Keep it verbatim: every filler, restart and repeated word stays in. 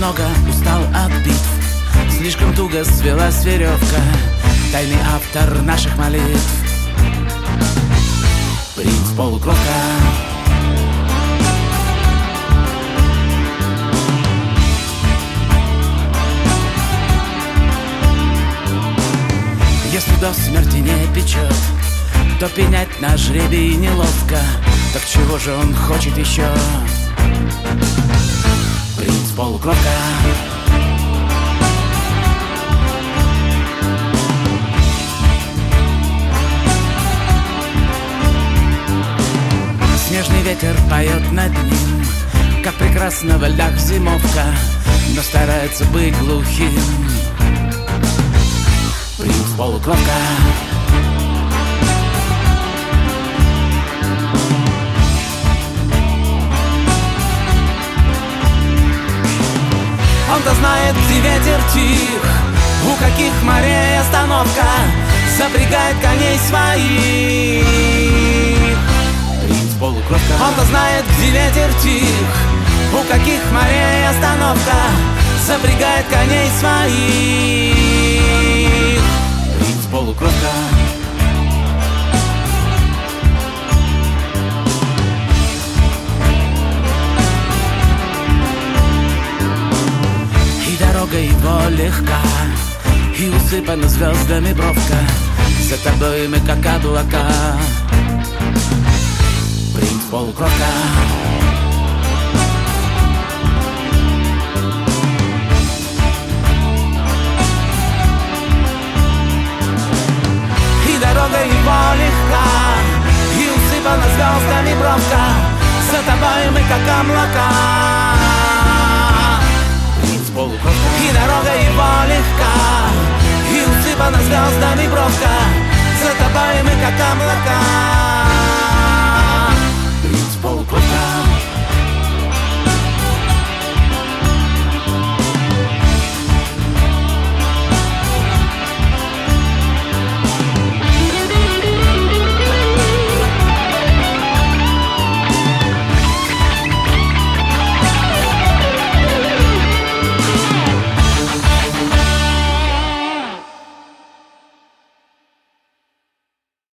немного устал от битв, слишком туго свелась веревка. Тайный автор наших молитв, принц полукровка. Если до смерти не печет, то пенять на жребий неловко. Так чего же он хочет еще? Принц полукровка. Снежный ветер поет над ним, как прекрасно во льдах зимовка, но старается быть глухим. Принц полукровка. Он-то знает, где ветер тих, у каких морей остановка, запрягает коней своих. Принц полукровка. Он-то знает, где ветер тих, у каких морей остановка, запрягает коней своих. Принц полукровка. И дорога его легка, и усыпана звездами бровка, за тобой мы как облака. Принц полукровка.